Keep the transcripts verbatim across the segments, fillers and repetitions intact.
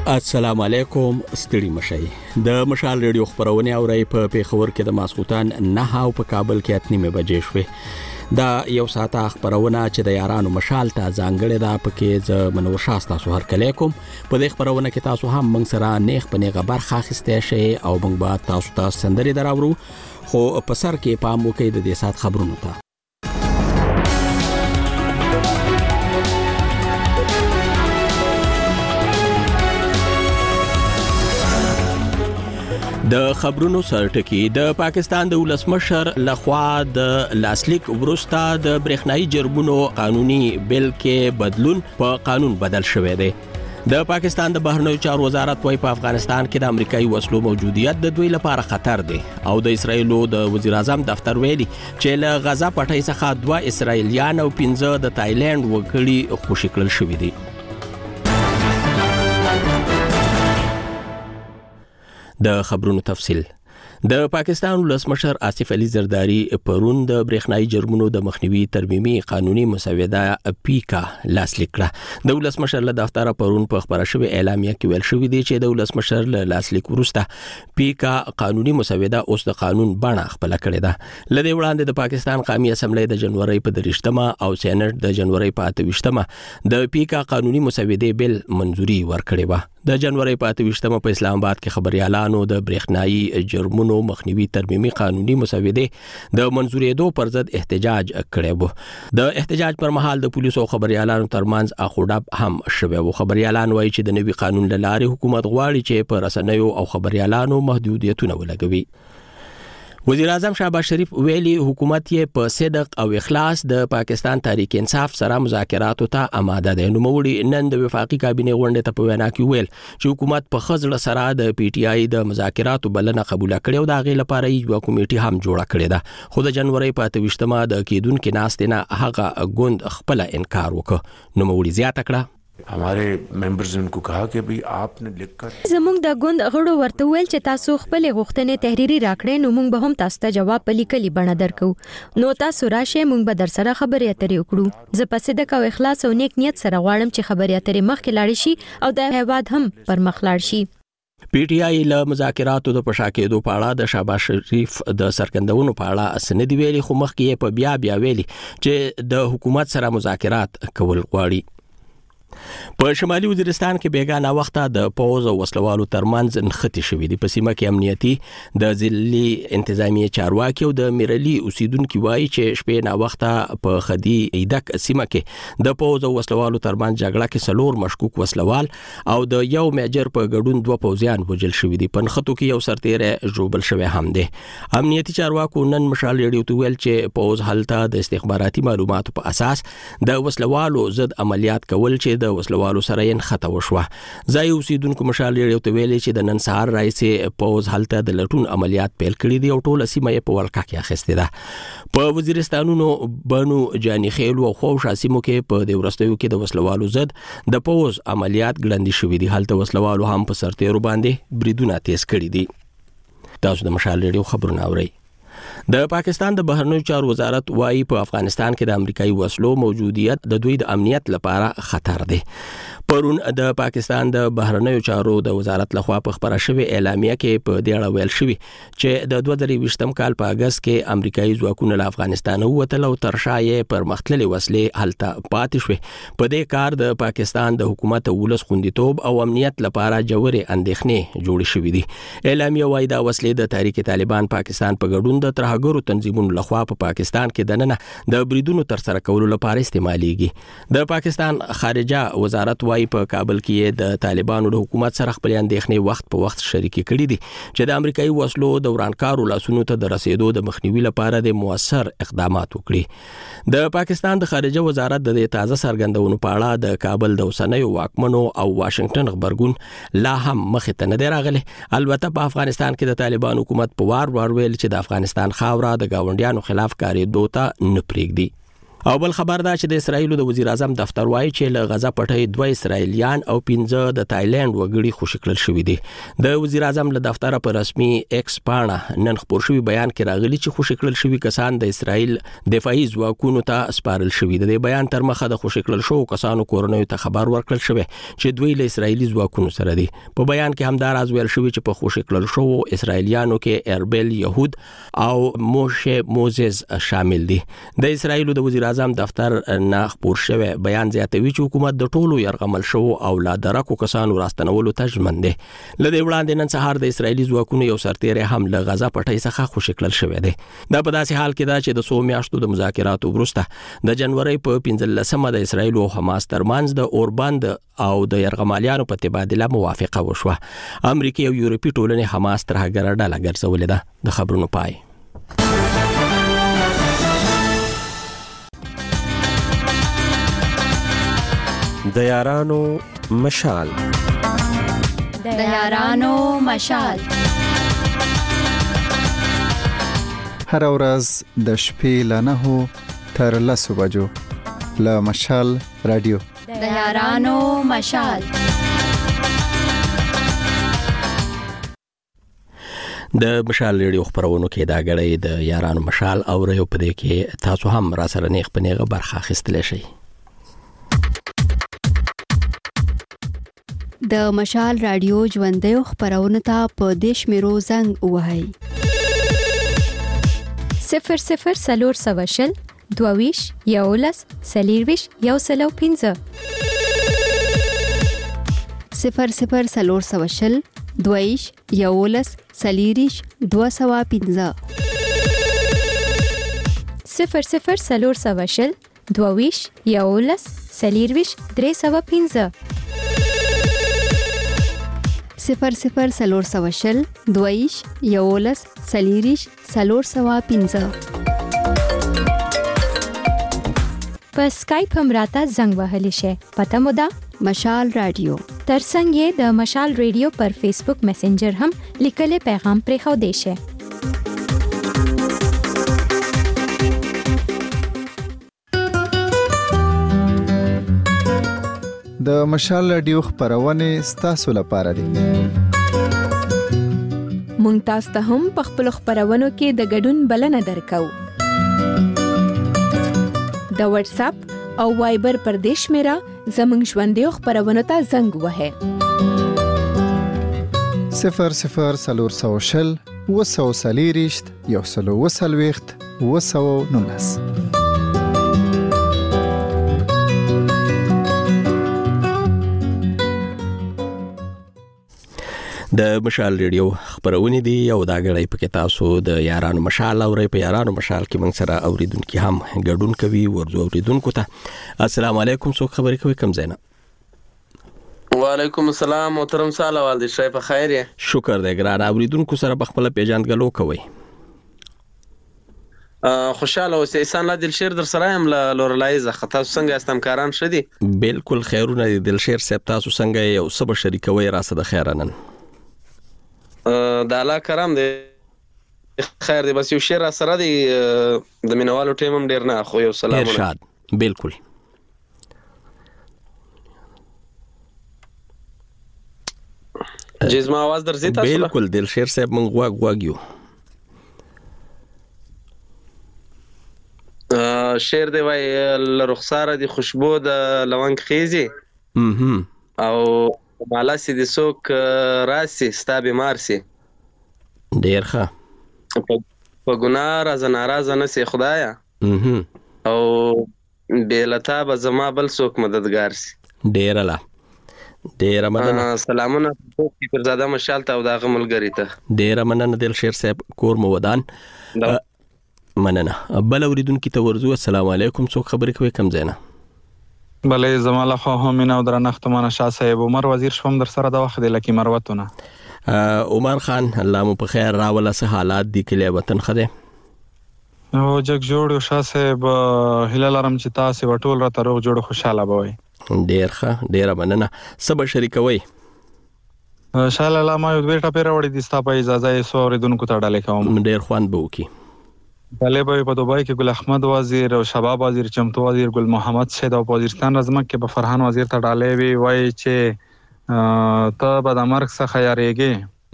السلام علیکم ستړي مشي د مشال ریډیو خبرونه اوري په پیښور کې د ماسخوتن نه او په کابل کې اتنیمه بجې شوې دا یو ساعت خبرونه چې د یارانو مشال ته ځانګړې ده پکې ز منور شاستا سو هر کله کوم په دې خبرونه کې تاسو هم موږ سره نیخ په نیغه برخه اخیسته شي او موږ به تاسو ته سندري دراوړو خو په سر کې پام وکړئ د دې سات خبرونو ته د خبرونو سرټکی د پاکستان د ولسمشر لخوا د لاسلیک ورستا د برېښنايي جرمونو قانوني بل کې بدلون په قانون بدل شوی دی د پاکستان د بهرنیو چارو وزارت وايي په افغانستان کې د امریکایي وسلو موجودیت د دوی لپاره خطر دی او د اسرایلو د وزیر اعظم دفتر ویلي چې له غزا پټۍ څخه دوه اسرایلیان او پنځه د تایلند وګړي خوشي کړل شوی دي د خبرونو تفصیل د پاکستان ولسمشر آصف علي زرداری پرون د برېښنايي جرمونو د مخنیوي ترمیمي قانوني مسوده پیکا لاسلیک کړه د ولسمشر له دفتر پرون په خبره شوی اعلامیه کې ویل شوی دی چې د ولسمشر له لاسلیک وروسته پیکا قانوني مسوده اوس د قانون بڼه خپل کړې ده لدې وړاندې د پاکستان قومي اسمبلی د جنوري په دریشتمه او سېنات د جنوري په اتويشتمه د پیکا قانوني مسوده بل منځوري ورکړې و د جنوري په اتويشتمه په اسلام آباد کې خبريالانو د برېښنايي جرمونو مخنیوي ترمیمي قانوني مسوده د منځورېدو پر ضد احتجاج کړی و د احتجاج پر مهال د پولیسو خبريالانو ترمنځ اخوډب هم شوه و خبريالان وایي چې د نوي قانون لاره حکومت غواړي چې پر رسنیو او خبريالانو محدودیتونه ولګوي وزیر اعظم شهباز شریف ویلي حکومت یې په صدق او اخلاص د پاکستان تحریک انصاف سره مذاکراتو ته آماده دی نو موړي نن د وفاقي کابینه غونډه ته په وینا کې ویل چې حکومت په خزړه سره د پی ټی آی د مذاکراتو بلنه قبول کړې او د غي لپاره یو کمیټي هم جوړه کړې ده خو د جنوري په اتويشتمه د کېدونکو ناستنه هغه غوند خپل انکار وکړ نو موړي زیاته کړه हमारे मेंबर्स ने उनको कहा कि भाई आपने लिखकर زموږ د غوند غړو ورته ویل چې تاسو خپل غوښتنې تحریری راکړې نو موږ به هم تاسو ته جواب په لیکلي بڼه درکو نو تاسو راشه موږ به در سره خبرې اترې وکړو زه په صدق او اخلاص او نیک نیت سره غواړم چې خبرې اترې مخکې لاړ شي او د هیواد هم پر مخ لاړ شي پی ټی آی له مذاکراتو د پښاکېدو په اړه د شهباز شریف د سرکندونو په اړه سندې ویلي خو مخکې په بیا بیا ویلي چې د حکومت سره مذاکرات کول غواړي په شمالي وزیرستان کې بیګانه وخته د پوز او وسلوالو ترمنځ نښتې شوې دي په سیمه کې امنیتي د ځلي انتظامی چارواکي او د میرلي اوسیدونکو وایي چې شپې نه وخته په خدي ایدک سیمه کې د پوز او وسلوالو ترمنځ جګړه کې سلور مشکوک وسلوال او د یو میجر په ګډون دوه پوزیان وژل شوې دي په نښتو کې یو سرتیری ژوبل شوی هم دی امنیتي چارواکو نن مشال ریډیو ته ویل چې پوز هلته د استخباراتي معلوماتو په اساس د وسلوالو ضد عملیات کول چې د وسلوالو سره یې خطا وشوه ځای اوسیدونکو مشال ریډیو ته ویلي چې د نن سهار راځي پوز هلته د لټون عملیات پیل کړي دي او ټول سیمه په ولکه کې اخیسته ده په وزیرستانونو بنو جاني خیل او خوشا سیمو کې په د ورستیو کې د وسلوالو ضد د پوز عملیات ګړندې شوې دي هلته وسلوالو هم په سرتیرو باندې بریدونه تیز کړي دي تاسو د مشال ریډیو خبرونه اورئ د پاکستان د بهرنیو چارو وزارت وايي په افغانستان کې د امریکایي وسلو موجودیت د دوی د امنیت لپاره خطر دی پرون د پاکستان د بهرنیو چارو د وزارت لخوا په خبره شوی اعلامیه کې په دې اړه ویل شوی چې د دوه زره یوویشتم کال په اگست کې امریکایي ځواکونه له افغانستان ووتل او تر شایې پر مختلفې وسلې هلته پاتې شوې په دې کار د پاکستان د حکومت ولس خوندیتوب او امنیت لپاره جوړې اندېښنې جوړې شوې دي اعلامیه وايي دا وسلې د تحریک طالبان پاکستان په ګډون د ترهګرو تنظیمونو لخوا په پاکستان کې دننه د بریدونو تر سره کولو لپاره استعمالېږي د پاکستان خارجه وزارت وايي په کابل کې د طالبانو د حکومت سره خپل اندېښنې وخت په وخت شریکې کړې دي چې د امریکایي وسلو د ورانکارو لاسونو ته د رسیدو د مخنیوي لپاره د موثر اقدامات وکړي د پاکستان د خارجه وزارت د تازه څرګندونو په اړه د کابل د اوسنیو واکمنو او واشنگټن خبرګون لا هم مخې ته نه دی راغلی البته په افغانستان کې د طالبان حکومت په وار وار ویل چې د افغانستان خاوره د گاونډیانو خلاف کارېدو ته نه پرېږدي او بل خبر دا چې د اسرایل د وزیر اعظم دفتر وایي چې له غزا پټي دوه اسرایلیان او پنځه د تایلند وګړي خوشی کړل شوې دي د وزیر اعظم له دفتر په رسمي ایکس پاڼه نن خبر شوی بیان کې راغلی چې خوشی کړل شوی کسان د اسرایل دفاعي ځواکونو ته سپارل شوی دي. د بیان تر مخه د خوشی کړل شو کسانو کورنۍ ته خبر ورکړل شوی چې دوی له اسرایلی ځواکونو سره دي. په بیان کې هم دا راز ویل شوی چې په خوشی کړل شو اسرایلیانو کې اربل يهود او موشه موزز شامل دي. د اسرایل د وزیر اعظم دفتر نه خبر شوی بیان زیاتوي چې حکومت د ټولو يرغمل شو او لا درکو کسانو راستنولو ته ژمن دي. لدې وړاندې نن سهار د اسرایلی ځواکونو یو سرتیری هم له غزا پټي څخه خوشی کړل شوی دی. دا په داسې حال کې دا چې د څو میاشتو د مذاکراتو وروسته د جنوري په پنځلسمه د اسرایل او حماس ترمنځ د اوربند او د يرغمالیانو په تبادله موافقه وشوه. امریکا او یورپي ټولنې حماس تر هغه ډله ګرځولې ده. د خبرونو پای. د یارانو مشال د یارانو مشال هر ورځ د شپې له نهو تر لسو بجو له مشال رادیو د یارانو مشال. د مشال ریډیو خبرونو کې دا غړې د یارانو مشال او ریو په دې کې تاسو هم را سره نیغ په نیغه برخه اخیستلی شئ. د مشال رادیو ژوندۍ خبرونه ته په دیش میرو زنګ وهاي صفر صفر سلور سواشل دوویش یولس سلیرویش یو سلو پینزه صفر صفر سلور سواشل دوویش یولس سلیریش دو سوا پینزه صفر صفر سلور سواشل دوویش یولس سلیرویش درې سوا پینزه صفر صفر سلور سواشل دویش یولس سلیریش سلور سوا پینزه. په سکایپ هم راته زنګ وهلی شي. پته مو ده مشال رادیو. ترڅنګ یې د مشال رادیو پر فیسبوک میسنجر هم لیکلي پیغام پرې خو دی شي. د مشال رادیو خبرونه ستاسو لپاره دي. مونږ تاسو ته هم په خپل خبرونو کې د ګډون بلنه درکو. د واتس اپ او وایبر پر دیش میرا زمونږ ژوندۍ خبرونو ته زنګ وهه. صفر صفر سلور سواشل وسو سلیریشت یو سلو وسلويخت وسو نونس. د مشال ریډیو خبرونه دي او دا غړې پکې تاسو د یارانو مشال او په یارانو مشال کې موږ سره اوریدونکو هم ګډون کوي ورزو اوریدونکو ته السلام علیکم څوک خبرې کوي کوم زینا. وعلیکم السلام محترم ساله والد شای په خیر یې. شکر دی ګران اوریدونکو سره بخپل پیژندګلو کوي. خوشاله اوسئ. احسان الله دلشیر در سره هم لورلایزه خطا څنګه استمکاران شدي. بالکل خیرونه دلشیر صاحب تاسو څنګه یو سبا شریکوي راسه د خیرنن. د الله کرام دی خیر دی بس یو شیر سره دی د مینوالو ټیم هم ډیر نه خو یو سلام ارشاد. بالکل جسمه आवाज درځي تاسو. بالکل دلشیر صاحب مونږ غواګ غواګیو. شیر دی وای رخساره دی خوشبو د لونګ خيزي اها او مالا سي د سوک راسي ستا بیمار سي ډیر ښه په ګناه راز ناراضه نه سي خدایا اها او بیلتا به زما بل سوک مددگار سي. ډیر لا ډیر مننه. سلامونه پر زاده مشال ته او دا غملګری ته ډیر مننه دلشیر صاحب کور مو ودان مننه. بل اوریدونکو ته ورزو السلام علیکم څوک خبرې کوي کوم زینا. بلې زماله خو هم نه درنښت منه شاه صاحب عمر وزیر شوم در سره د وخت د لکی مروتونه. عمر خان الله مو په خیر راوله سه حالات دی کلی وطن خده. او جګ جوړ شاه صاحب هلال رم چې تاسو ټول را تروغ جوړ خوشاله بوي. ډیر ښه ډیر مننه. سبا شریکوي. شاله الله ما یو دوه ټاپه راوړې دي ستا په اجازه یې سو اوریدونکو ته ډالې کوم. ډیر خوان به وکي. طالب په دوبای کې ګل احمد وزیر او شباب وزیر چمتو وزیر ګل محمد شید او وزیرستان رزمک کې به فرحان وزیر ته ډالې وی وای چې ته به د مرګ څخه یریږي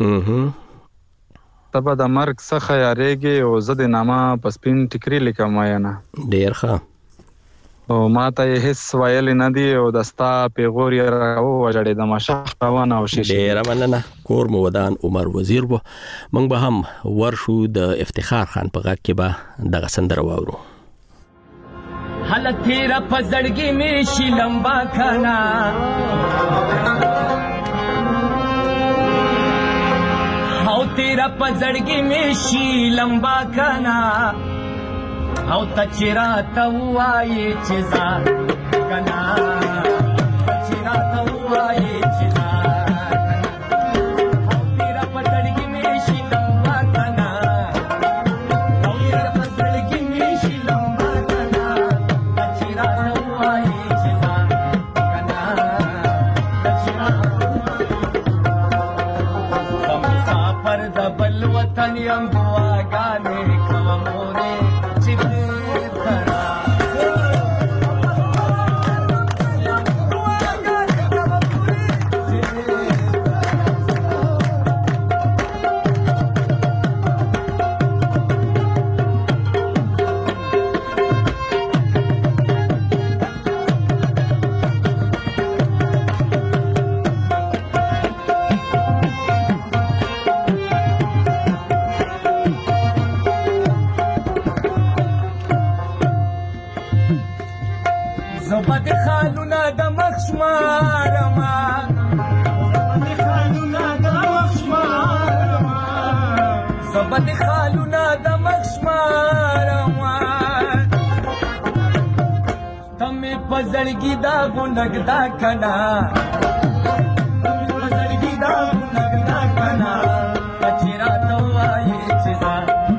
ته به د مرګ څخه یریږي او زه د نامه په سپین ټیکري لیکم وایانه ډیر ښه او ما ته هیڅ ویل نه دی او دستا پیغور یې راو وجړې د مشخ روان او شیشه ډیر مننه کور مو ودان عمر وزیر وو موږ به هم ورشو د افتخار خان په غږ کې به دغه سندره واورو حال تیرا پزړګي می شي لمبا کنا او تیرا پزړګي می شي لمبا کنا او تچرا توای چې ځا کنا تچرا توای چې ځا او تیرا پزړګي می شي لمبا کنا او تیرا پزړګي می شي لمبا کنا تچرا توای چې ځا کنا تچرا کوم سفر د بل وطن یم دعاګانې کوم مورې زبد خالونا د مخشمارما زبد خالونا د مخشمارما زبد خالونا د مخشمارما تمه پزړګي دا ګنګدا کنا تمه پزړګي دا ګنګدا کنا کچرا توای چې ځا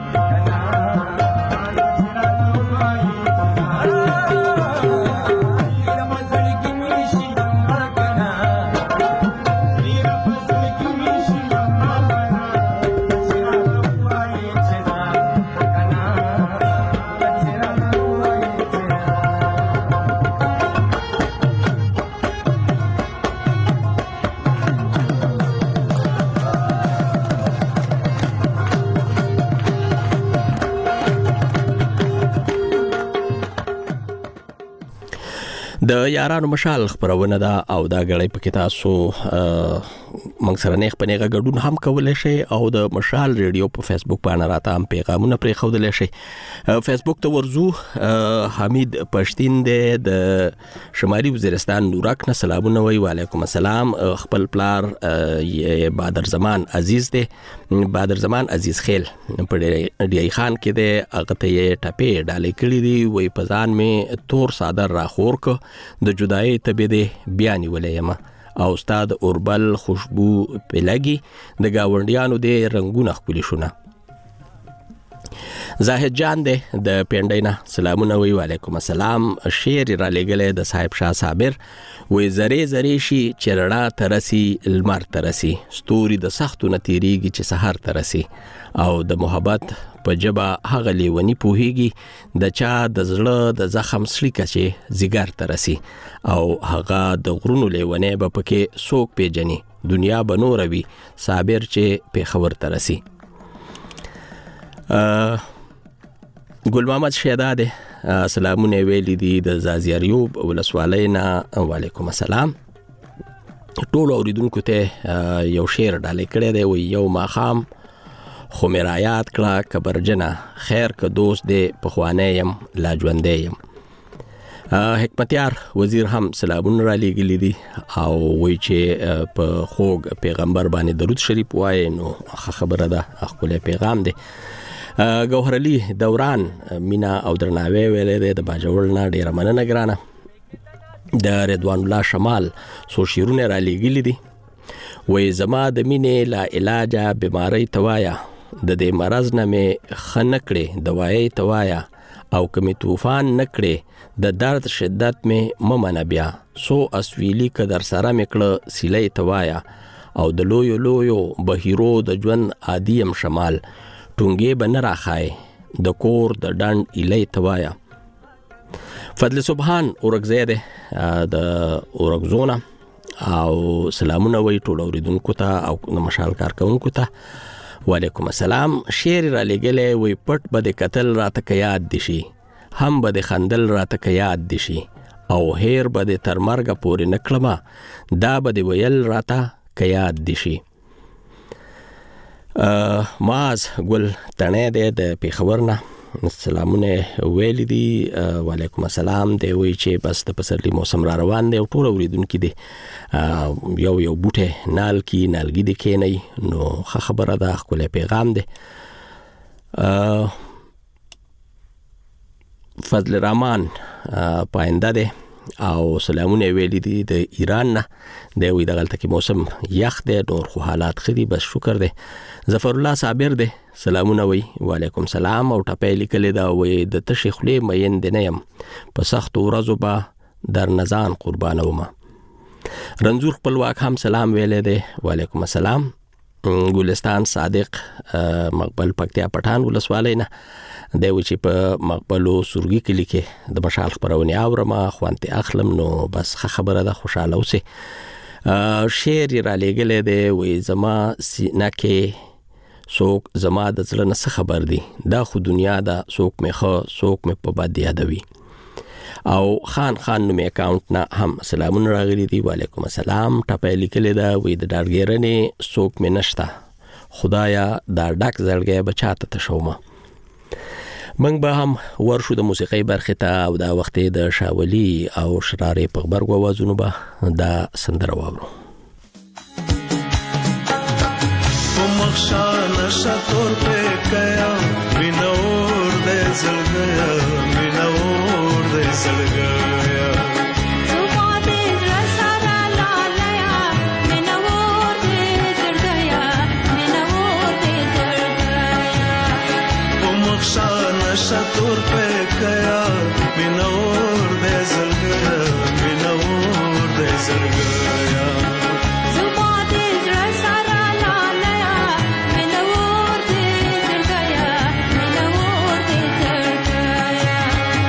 د یارانو مشال خبرونه ده او دا غړې په کې تاسو موږ سره نه خپنهغه ګډون هم کولای شي او د مشال ریډیو په فیسبوک باندې راته هم پیغامونه پرې خودلای شي فیسبوک ته ورزو حمید پښتين د شمالي وزیرستان نورک نه سلامونه وی وعلیکم السلام خپل پلار بادر زمان عزیز دی بادر زمان عزیز خیل په ډی خان کې د هغه ته ټپې ډالې کړې دي وی پزان می تور صادر راخور کو د جدای تبې دی بیان ولېما او استاد اوربل خوشبو پلګي د گاونډیانو د رنگونه خپل شونه زاهد جان دې د پندینا سلامونه وی وعلیکم السلام شعر را لګلې د صاحب شاه صابر وی زری زری شي چرړه ترسي المر ترسي ستوري د سختو نتیریږي چې سحر ترسي او د محبت په جبا هغه لیونی پوهیږي د چا د زړه د زخم سلیکه چې زیګر ترسي او هغه د غرونو لیونه به پکې سوک پیجنې دنیا بنوروي صابر چې په خبر ترسي ګل محمد شهداد سلامونه ویلي دي د زازیاریوب ولسوالینا وعلیکم السلام ټول اوریدونکو ته یو شعر ډالې کړی دی و یو ماخام خو مرایات کړه کبرجنه خیر که دوست دی پخوانیم لا ژوندې يم حکمتیار وزیر هم سلامونه را لېږلي دي او وایي چې په خوږ پیغمبر باندې درود شریف وایي نو خبره ده خپل پیغام دی گوهر علي دوران مینا او درناوی ویلې ده د باجوړ نه ډیره مننه ګرانه د رضوان الله شمال سو شیرونه را لېږلي دي وایي زما د مینې لا علاجه بیماری توایا د دې مرض نه مې خنکړې دوايي توایا او کمی طوفان نکړې د درد شدت مې ممنه بیا سو اسویلی که در سره مکړه سیلې توایا او د لویو لویو بهیرو د ژوند عادیم شمال ټونګې بنه راخای د کور د ډند الی توایا. فضل سبحان اورګزیده د اورګزونه او سلامونه وی ټول اوریدونکو ته او د مشال کارکونکو ته. وعلیکم السلام. شعر را لګلې وی پټ بده قتل راته یاد دي شي، هم بده خندل راته یاد دي شي، او هیر بده تر مرګ پورې نکړما دا بده ویل راته یاد دي شي. ماز ګل تنه ده د پیښور نه سلامونه ویل دي. وعلیکم السلام. دی وی چې بس د پسرلی موسم را روان دی او ټول اوریدونکو دي یو یو بوټه نال کی نالګي دي کینی نو خبره ده، خپل پیغام دی. فضل رحمان پاینده دی او سلامونه ویل دي د ایران نه. دی وی دغلته کې موسم یخ دی، نور خو حالات خدي، بس شکر دی. ظفر الله صابر دی سلامونه وی. وعلیکم سلام. او ټپې لیکل دا وی د تشی خلې مین دی نه يم په سخت ورځو به در نزان قربانومه. رنزور خپلواک هم سلام ویل دی. وعلیکم السلام. ګلستان صادق مقبل پکتیا پټان ولسوالۍ نه دی و چې په مقبلو سورګي کلی کې د مشال خبرونه اورم خوانتي اخلم نو بس خبره ده، خوشاله اوسه. شعر را لګلې دی وی زما سینه کې څوک زما د زړه نه خبر دی، دا خو دنیا دا څوک مې خو څوک مې په بد یادوي. او خان خان نومې اکاونټ نه هم سلامونه راغلي دي. وعلیکم السلام. ټپې لیکلې دا وی د ډارګیرنې څوک مې نشته، خدایا دا ډک زړګي بچاته تشومه. منګ به هم ورشو د موسیقي برخه ته او دا وخت د شاولي او شرارې په خبرګو وازونو به دا سندره واورو. مخشان شتور په کیا مینور دې زړګیا مینور دې زړګیا زما دې رسارا لالیا مینور دې زړګیا مینور دې زړګیا مخشان شتور په کیا مینور دې زړګیا مینور دې زړګیا زما دې رسارا لالیا مینور دې زړګیا مینور دې زړګیا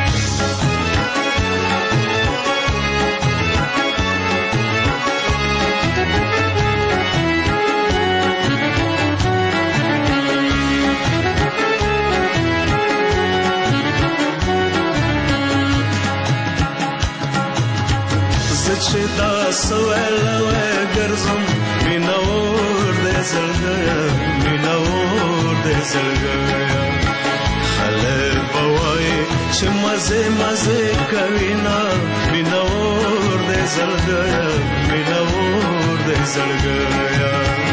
چې دا سوال وې ګرځم مینور دې زړګیا مینور دې زړګیا خلک بوای چې مزه مزه کوي نا مینور دې زړګیا مینور دې زړګیا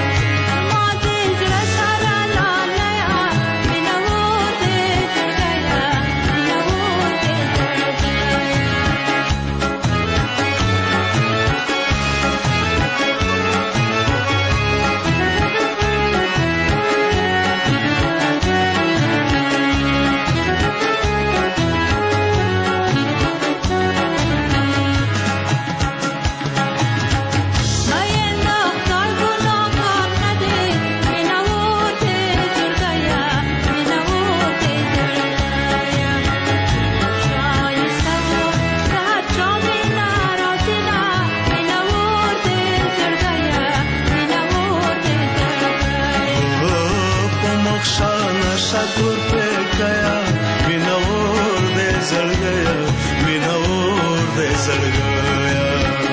شاتور په کیا مینور دې زړګیا مینور دې زړګیا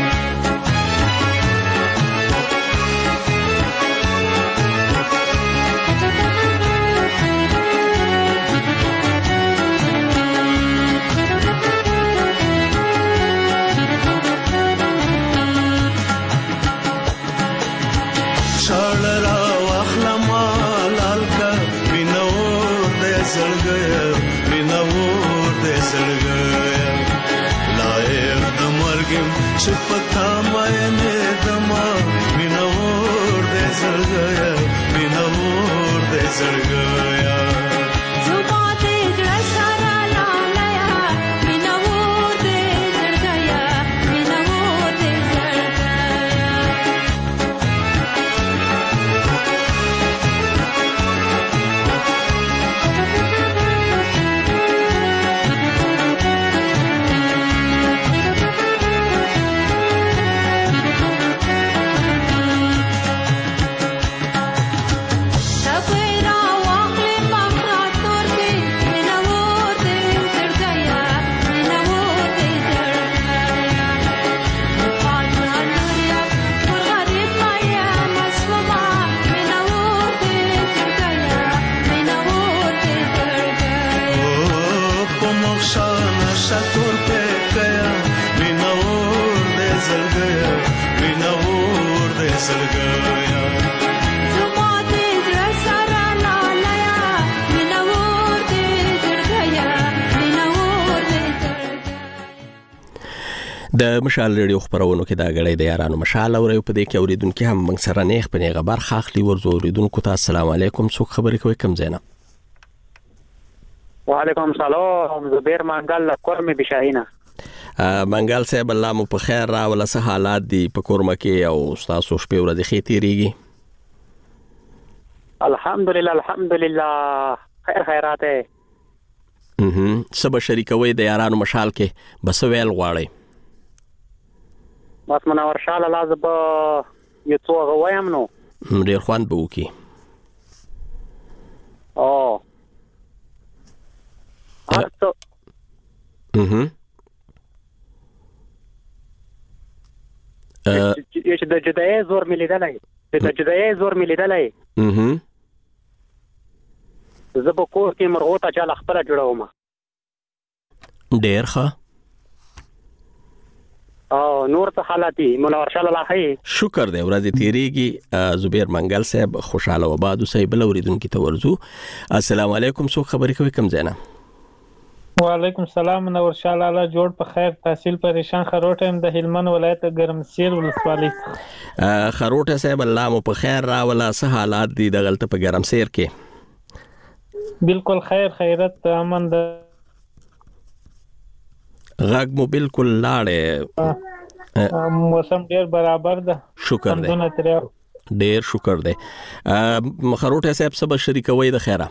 شړلا واخلما لالکا مینور دې زړګیا مینور دې زړګیا لایق د مرګم چې پتا مې نه دما مینور دې زړګیا مینور دې زړګیا شاتور په کیا وینور دې زړګیا وینور دې زړګیا زما دې زړه سره لالایا وینور دې زړګیا وینور دې زړګیا. د مشال ریډیو خبرونو کې دا غړې د یارانو مشال او په دې کې اوریدونکو هم موږ سره نیخ په نیغه برخه اخلي. ورزو اوریدونکو ته السلام علیکم. څوک خبرې کوي کم زینا؟ وعلیکم السلام. زبیر منګل کورمه بشاهینه. منګل صاحب الله مو په خیر را ولا سه حالات دي په کورمه کې او تاسو شپې ورځې خې تیریږي؟ الحمدلله الحمدلله خیر خیرات. اها سبا شریکوي د یارانو مشال کې بس ویل غواړي. بس منور شاله لازم یو څو غوایم نو ډیر خوان به وکي. او اته اها ا چې د جدای زور ملي دلای د جدای زور ملي دلای اها زه په کور کې مرغوته چاله خپل جوړوم. ډیر ښه. او نور ته حالاتي منور شاله الله هي شکر دی ورځې تیریږي. زبیر منګل صاحب خوشاله و باد صاحب بل اوریدونکو ته ورزو. السلام علیکم. څوک خبرې کوي کم زینا؟ وعلیکم السلام. منور شاله الله جوړ په خیر. تحصیل پریشان خروټه هم د هلمند ولایت ګرمسیر ولسوالۍ. خروټه صاحب الله مو په خیر را ولا سه حالات دي د غلطه په ګرمسیر کې؟ بالکل خیر خیرت امن د غږ مو بالکل لاړې. موسم ډیر برابر ده. شکر دی ډیر شکر دی. خروټه صاحب سبا شریکوي د خیره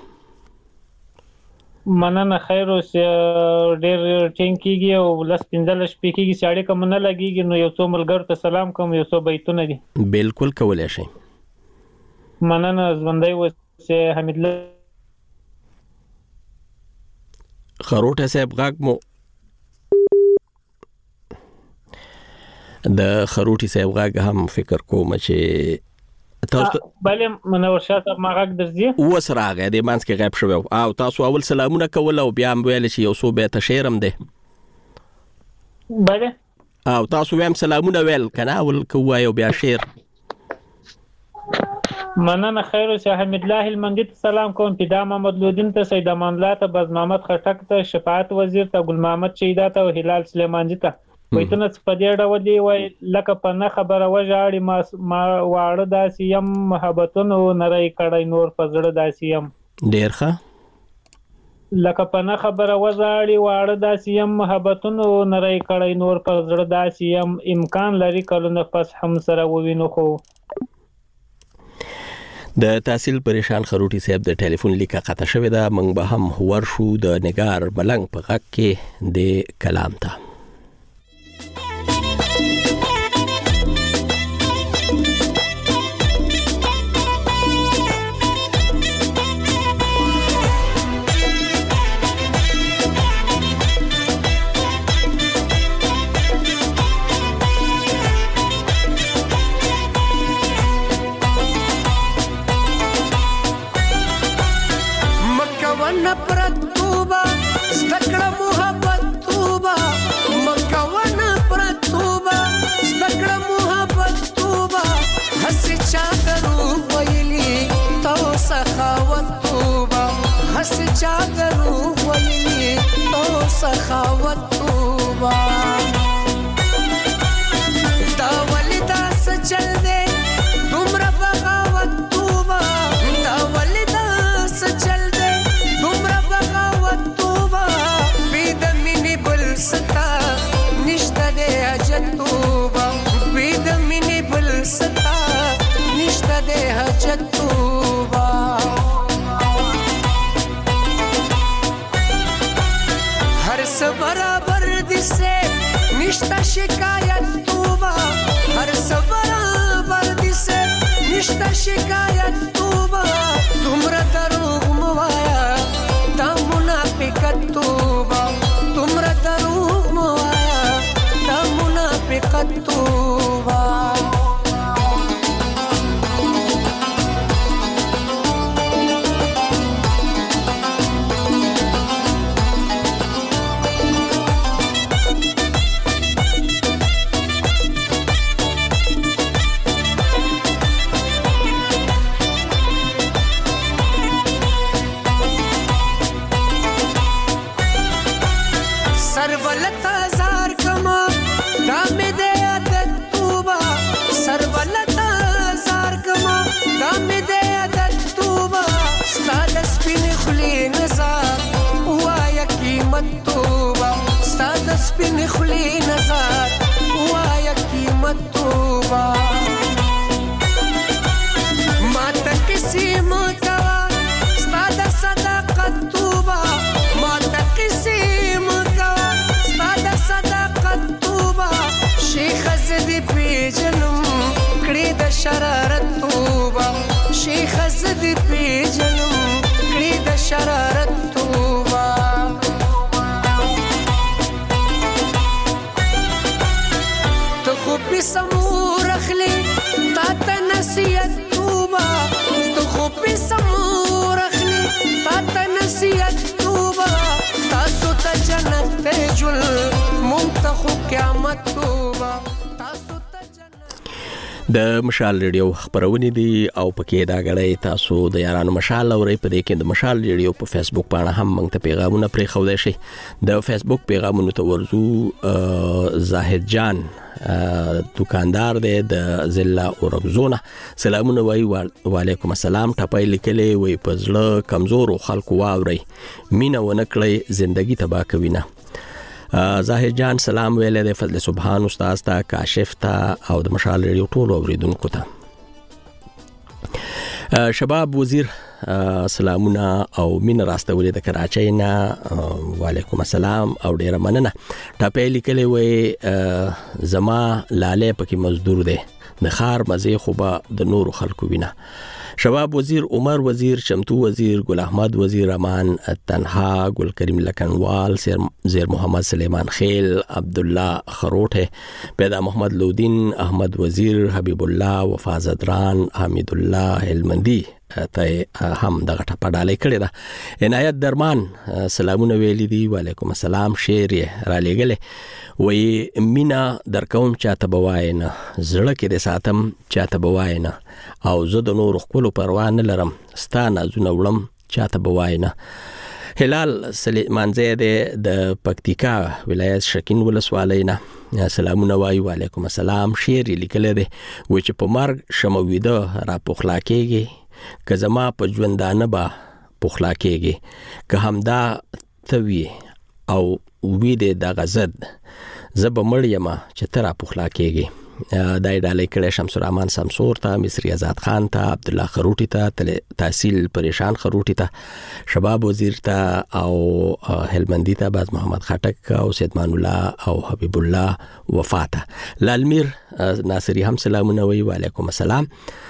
مننه. خیر اوس ډیر ټینګ کیږي او لس پنځه شپې کیږي ساړې کوم نه لګيږي نو یو څو ملګر ته سلام کوم یو څو بیتونه دي. بالکل کولای شي. مننه. ژوندۍ وسه حمید الله خروټه صاحب غږ مو د خروټي صاحب غږ هم فکر کوم چې تاسو بله منور شاته ما غږ درځي اوس راغی د مانس کې غیب شوی او تاسو اول سلامونه کول او بیا هم ویل چې یو څو به تشیرم ده. بله او تاسو هم سلامونه ویل کنه اول کوای او بیا شیر. مننه. خیر اوسه حمید الله المندی ته سلام کوم. پیدا محمد لودین ته سید امان الله ته باز محمد خټک ته شفاعت وزیر ته ګل محمد شیدا ته او هلال سلیمانجی ته وایتونه په دې ډول دی وای لکه په نه خبره وژاړي ما ما واړه داسې يم محبتونو نری کړای نور په زړه داسې يم. ډیر ښه. لکه په نه خبره وژاړي واړه داسې يم محبتونو نری کړای نور په زړه داسې يم. امکان لري کله نه پس هم سره ووینو خو. د تحصیل پریشان خروټي صاحب د ټلیفون لیکه قطع شوې ده. موږ به هم ورشو د نگار ملنګ په غږ کې د کلام ته. چاګرو ویلی تو سخاوت توبا تا ولدا سچل دے تمرا بغاوت توبا تا ولدا سچل دے تمرا بغاوت توبا بيد مني بل ستا نشتا دے حجت توبا بيد مني بل ستا نشتا دے حجت توبا برابر दिसे निष्ठा शिकायत तूबा हर सब बराबर दिसे निष्ठा शिकायत तूबा तुमरा दरूग मवाया ता मुनाफिकत तूबा तुमरा दरूग मवाया ता मुनाफिकत तूबा سپین خلی نظر وایا قیمت توبا ما تا کسی مکوا ستا دا صداقت توبا ما تا کسی مکوا ستا دا صداقت توبا شیخ زدی پیجنم کړي د شرارت توبا شیخ زدی پیجنم کړي د شرارت توبا ته خو په سمور اخلي تا ته نصیحت توبا ته خو په سمور اخلي تا ته نصیحت توبا تاسو ته جنت ته جل مونږ ته خو قیامت توبا د مشال ریډیو خبرونه دي او پکې دا غړې تاسو د یارانو مشال اوري په دې کې د مشال ریډیو په فیسبوک باندې هم موږ ته پیغامونه پرې خو شي د فیسبوک پیغامونو ته ورزو زاهد جان دکاندار دی د ضلع اورګزونه سلامونه وای وعلیکم السلام ټپای لیکلې وای پزړه کمزور خلکو واوري مینا ونکړې زندگی تباہ کوي نه زاهد جان سلام ویلې د فضل سبحان استاد تا کاشف تا او د مشال ریډیو ټول اوریدونکو ته شباب وزیر سلامونه او مين راستولې د کراچۍ نه وعلیکم السلام او ډیر مننه ټاپې لیکلې وې زما لاله پکې مزدور دی د خار مزه خوبه د نور خلکو وینا شباب وزیر عمر وزیر شمتو وزیر ګل احمد وزیر امان تنها ګل کریم لکنوال زیر محمد سلیمان خیل عبد الله خروټه پیدا محمد لودین احمد وزیر حبیب الله وفا زدران حمید الله هلمندی ته هم دغه ټپه ډالۍ کړې ده عنایت درمان سلامونه ویلي دي وعلیکم السلام شعر را لېګلې وې مینا درکوم چاته بواینه زړه کې د ساتم چاته بواینه او زه د نور خپل پروا نه لرم ستانه زونه وړم چاته بواینه هلال سلیمان زید د پکتیکا ولایت شکین ولسوالۍ نه سلامونه وای وعلیکم السلام شعر لیکل دي و چې په مرګ شمویده را پخلا کېږي که زما په ژوندانه به پخلا کېږي که همدا توی او وی دې د غزد زب مړیما چې تر پخلا کېږي دای ډالې کړه شمس الرحمن سمسور ته مصری آزاد خان ته عبد الله خروټی ته تحصیل پریشان خروټی ته شباب وزیر ته او هلمندی ته باز محمد خټک او سید مان الله او حبیب الله وفاته لالمیر ناصری هم سلامونه وی وعلیکم السلام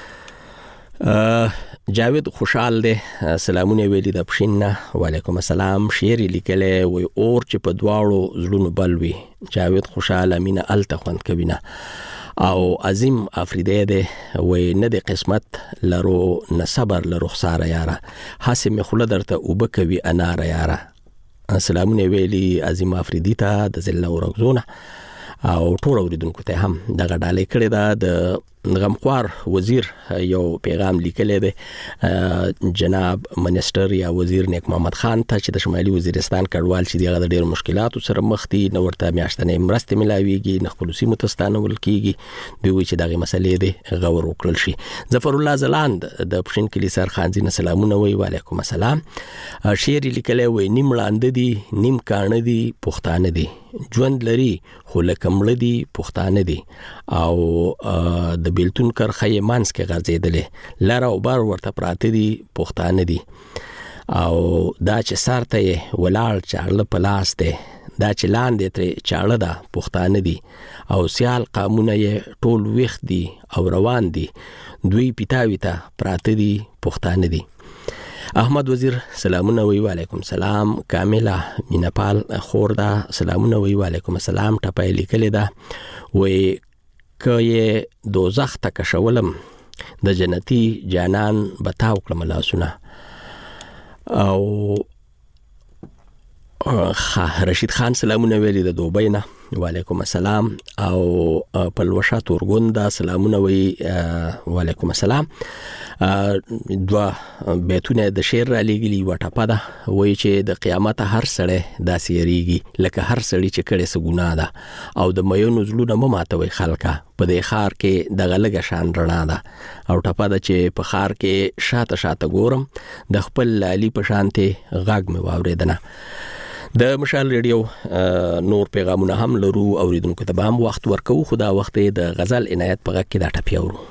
جاوید خوشحال دی سلامونه ویلي د پښینه وعلیکم السلام شعر لیکلې وي اور چې په دواړو زړونو بلوي جاوید خوشحال امینه التخوند کوینه او عظیم افریدی دی وي نه د قسمت لرو نه صبر لرو خساره یاره حاسم خله درته وبکوي انار یاره سلامونه ویلي عظیم افریدی ته د ضلع اورګزونه او ټول اوریدونکو ته هم دغه ډالۍ کړې ده د غمخوار وزیر یو پیغام لیکلی دی جناب منیسټر یا وزیر نیک محمد خان ته چې د شمالي وزیرستان کډوال چې دغه د ډېر مشکلاتو سره مخ دي نو ورته میاشتنې مرستې ملاويږي نه خپل سیمو ته ستانول کیږي دوی چې دغه مسلې دی غور وکړل شي ظفر الله زلاند د پښین کلی سر خانزي نه سلامونه وی وعلیکم السلام شعر لیکلی وی نیم لاند دي نیم کانه دي پښتانه دي ژوند لري خو لکه مړه دي پښتانه دي او د بیلتون کرخې مانس کې غځېدلې لاره او بار ورته پراته دي پښتانه دي او دا چې سر ته یې ولاړ چاړله په لاس دی دا چې لاندې ترې چاړه ده پښتانه دي او سیال قامونه یې ټول ویښ دي او روان دي دوی پیتاوي ته پراته دي پښتانه دي احمد وزیر سلامونه وی وعلیکم السلام کامله مینپال خوردا سلامونه وی وعلیکم السلام ټپای لیکلې ده وی که دوزخ ته کشولم د جنتی جانان بتاو کړم لاسونه او رشید خان سلامونه ویلي د دوبۍ نه وعلیکم السلام او پلوشه تورګوندا سلامونه وی وعلیکم السلام دوا بیتونه د شعر را لګلی وټاپه ده وای چې د قیامت هر سړی داسې یریږي لکه هر سړی چې کړي څه ګناه ده او د مېونو زلونه مماتوي خلکا په دې خار کې د غلګه شان رڼا ده او ټپه ده چې په خار کې شاته شاته ګورم د خپل لالی په شانته غاګ مې واوریدنه د مشال ریډیو نور پیغامونه هم لرو اوریدونکو ته هم وخت ورکو خدا وخت د غزل عنایت په غږ کې دا ټپی اورو.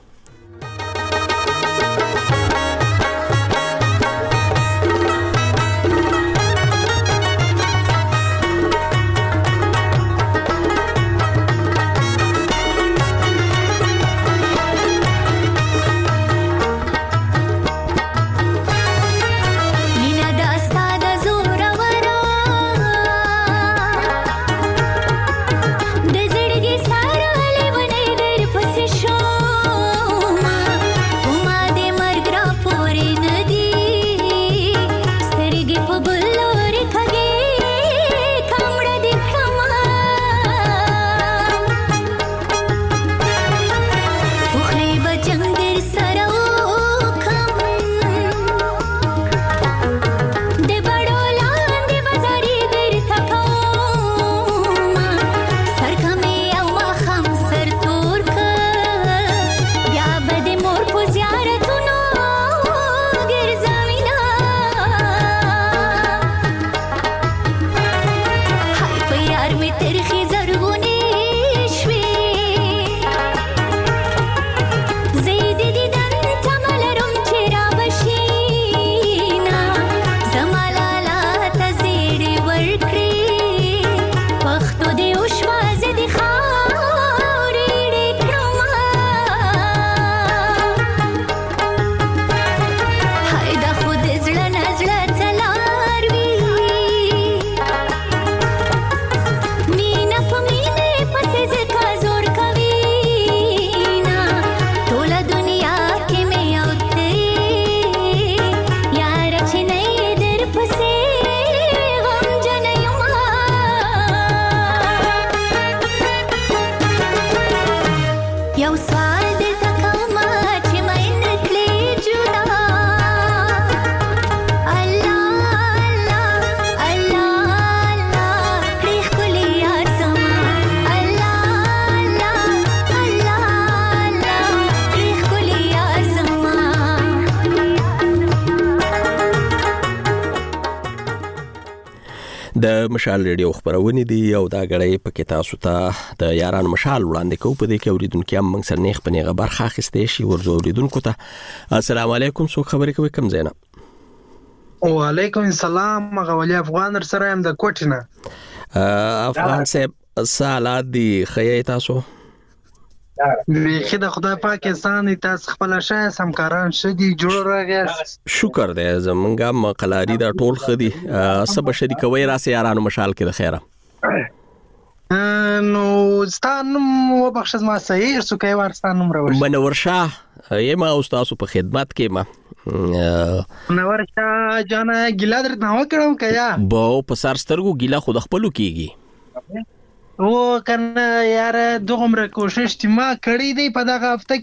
د مشال ریډیو خبرونه دي او دا غړې پکې تاسو ته د یاران مشال وړاندې کوو په دې کې اوریدونکو هم موږ سره نه خپنه خبر خاخستې شي ورزو اوریدونکو ته السلام علیکم سو خبرې کوي کم زینا وعلیکم السلام مغولي افغان سره هم د کوټنه افغان صاحب سالات دي خیه تاسو بیخی د خدای پاکستان تاسو خپل شای سمکاران شدي جوړ راغیاست شکر دې زمونږه مقلاری دا ټول خدي سب شریکوي راسه یارانو مشال کې د خیره نو ستانم وبخښ ما صحیح سو کوي ورستانم راوښ منور شاه یم او تاسو په خدمت کې ما منور شاه جانا ګیلا درته نو کړم کیا بو په سرسترګو ګیلا خود خپلو کیږي او کنه یار دومره کوشش چې ما کړی دی په دغه هفته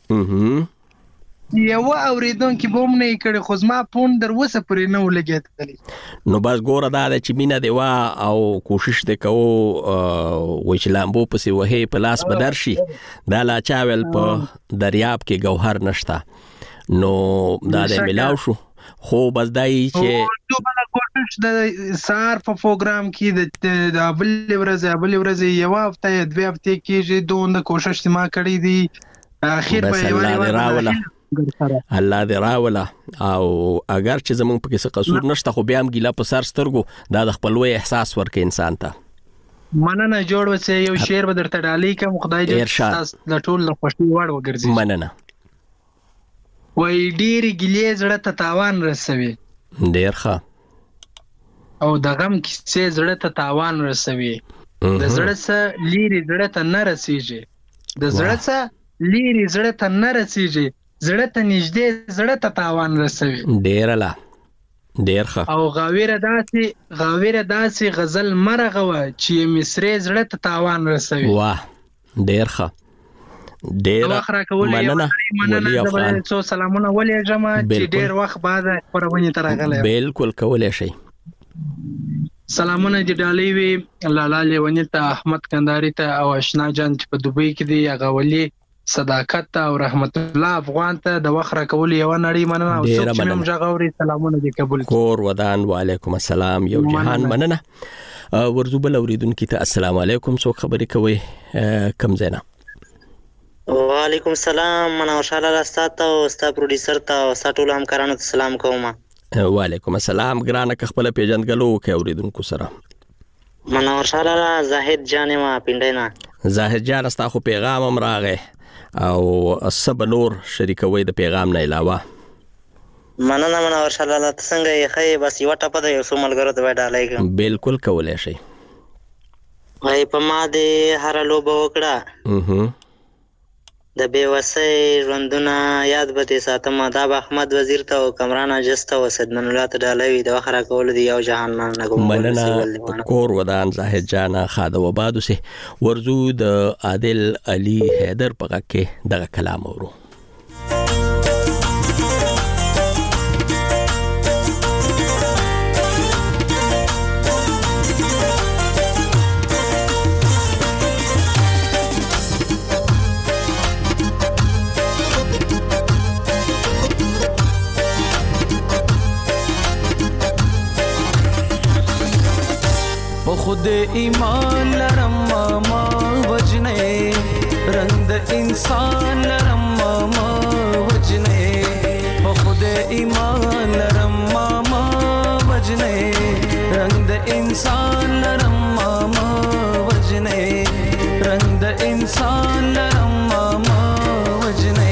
کې یو اوریدونکو بوم نه کړی خو زما پون در وسه پرې نه ولګېدلی نو بس ګوره دا چې مینا دی وا او کوشش وکاو و چې لامبو پسې وهې په لاس بدر شي دا لا چاول په دریاب کې گوهر نشته نو دا د ملاو شو خو بس دای چې تو بل کوشش د سار په پروګرام کې د بل ورځ بل ورځ یو هفته دوه هفته کې دوه کوشش ما کړی دی اخر په یو راوله الله دې راوله او اگر چې زمونږ په کې څه قصور نشته خو بیا هم ګیلا په سر سترګو دا د خپلوي احساس ورکې انسان ته مننه جوړ وسه یو شعر به درته ډالۍ کوم خدای دې تاسو د ټول خوشي وړ وګرځي مننه وای ډېری ګلې زړه ته تاوان رسوي ډېر ښه او د غم کیسې زړه ته تاوان رسوي د زړه سره لیري زړه ته نه رسیږي د زړه سره لیري زړه ته نه رسیږي زړه ته نږدې زړه ته تاوان رسوي ډېر لا ډېر ښه او غاویره داسې غاویره داسې غزل مرغه چې مصري زړه ته تاوان رسوي واه ډېر ښه ډېر مننه مننه زبر څو سلامونه ولې جما چې ډېر وخت بعد خبرونه ترغله بالکل کولای شي سلامونه دې ډالۍ وي لاله لیونی ته احمد کندهاری ته او آشنا جان چې په دوبۍ کې دی هغه ولي صداقت او رحمت الله افغان ته د وخت راکول یو نړۍ مننه او څوک چې موږ غوړي سلامونه دي قبول کور ودان وعلیکم السلام یو جهان مننه ورزو بل اوریدونکو ته السلام علیکم څوک خبرې کوي کم زینا وعلیکم السلام منور شاله استاد او استاد پروډوسر ته او ټول همکارانو ته سلام کوم وعلیکم السلام ګرانه خپل پیژندګلو کې اوریدونکو سره منور شاله زاهد جان ما پیندینا زاهد جان استا خو پیغام هم راغی او سب نور شریکوي د پیغام نه علاوه مننه منور شاله څنګه یې خې بس یو ټاپه د یو سملګرو ته وډالای کوم بالکل کولای شي وای په ما دې هر لوبه وکړه د بیوسۍ ژوندونه یاد به دې ساتم دا به احمد وزیر ته او کمران اجس ته او سیدمن الله ته ډالوي د وخت راکول دی یو جهان مننه کوم مننه کور ودان زاهد جان خاده وبادو سي ورزو د عادل علي حیدر په کې دغه کلام اورو خود ایمان لرم ماما وجنه رنگ انسان لرم ماما وجنه خود ایمان لرم ماما وجنه رنگ انسان لرم ماما وجنه رنگ انسان لرم ماما وجنه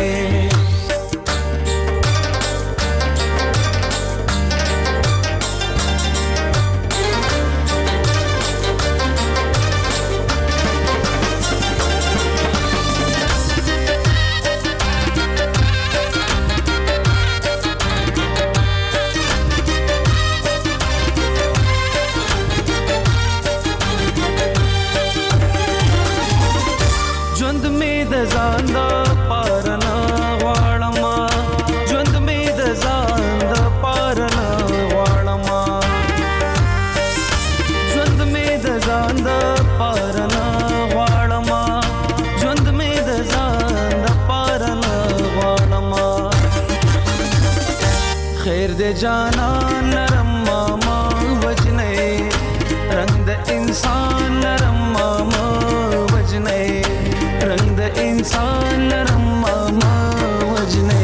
جانان لرم ماما وجنه رنگ انسان لرم ماما وجنه رنگ انسان لرم ماما وجنه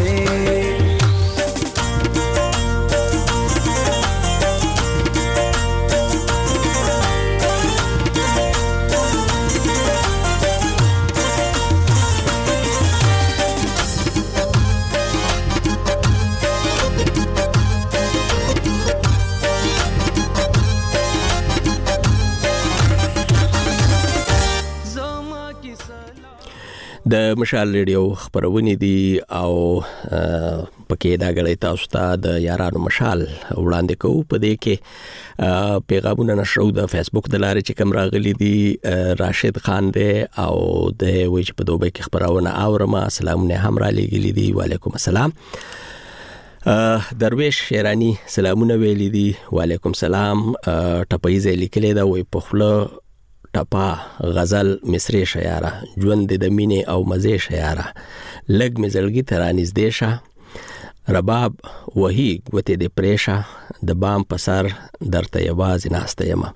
د مشال ریډیو خبرونه دي او پکې دا غړې تاسو ته د یارانو مشال وړاندې کوو په دې کې پیغامونه نشرو د فیسبوک د لارې چې کوم راغلي دي راشد خان دی او د ویچ په دوبه کې خبرونه اورم سلامونه هم را لګلي دي وعلیکم السلام درویش شیرانی سلامونه ویلي دي وعلیکم السلام ټپایزه لیکلې دا وي په خله ټپا غزل مصری شیاره ژوند د مینې او مزه شیاره لګ مزلګي ترانیز دیشه رباب وਹੀ غوته د پریشه د بام پسر درته یواز ناشته یما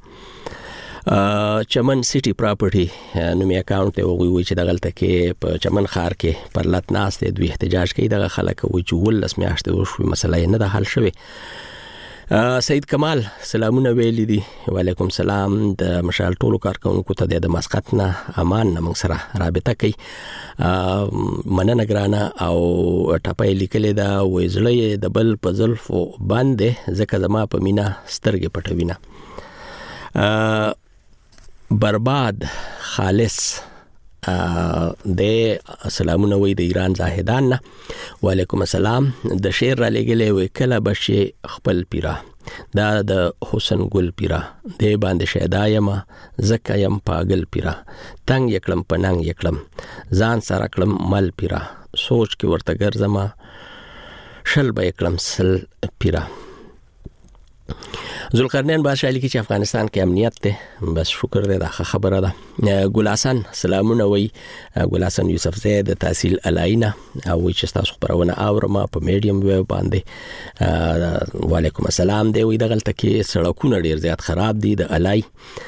چمن سټي پراپرټي نو می اکاونټ ته وی چې د غلطه کې په چمن خار کې پر لات ناشته دوی احتجاج کوي د خلک وی چې ولس میاشته وشو مسله نه د حل شوی سید کمال سلامونه ویلي دي وعلیکم السلام د مشال ټولو کارکونکو ته د مسقط نه امان نه موږ سره رابطه کوي مننه ګرانه او ټپای لیکلې دا وېزلې د بل په زلفو باندې ځکه زما په مینا سترګې پټوینه برباد خالص د سلامونه وی د ایران زاهدان وعلیکم السلام د شعر را لګلې وی کله بشي خپل پیرا دا د حسن ګل پیرا د باندې شیدایم زکه يم پاگل پیرا تنگ یکلم پننګ یکلم ځان سره کلم مل پیرا سوچ کې ورته ګرځما شل به یکلم سل پیرا ذوالقرنین بادشاہ لیکي چې افغانستان کې امنیت ته بس شکر دې دا خبره ده. ګل حسن سلامونه وي، ګل حسن یوسف زید د تحصیل الاینا او چې تاسو خبرونه اورم په میډیم ویو باندې. وعلیکم السلام دی وي دغلته کې سړکونه ډیر زیات خراب دي د الای.